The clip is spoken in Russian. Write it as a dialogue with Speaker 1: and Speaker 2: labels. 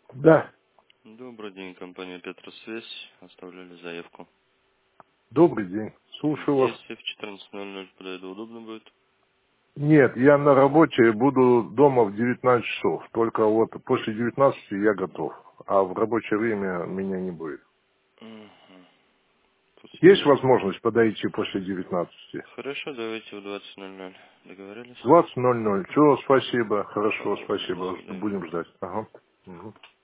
Speaker 1: Да,
Speaker 2: Добрый день, компания Петросвязь. Оставляли заявку.
Speaker 1: добрый день. Слушаю вас.
Speaker 2: Если в 14:00 подойду, удобно будет?
Speaker 1: Нет, я на работе, буду дома в 19 часов. Только вот после 19 я готов. А в рабочее время меня не будет.
Speaker 2: Угу.
Speaker 1: Есть
Speaker 2: После...
Speaker 1: возможность подойти после 19?
Speaker 2: Хорошо, давайте в 20:00. Договорились?
Speaker 1: 20:00. Все, спасибо. Хорошо,
Speaker 2: Пожалуйста, до
Speaker 1: спасибо.
Speaker 2: свидания.
Speaker 1: Будем ждать. Ага. Мгм.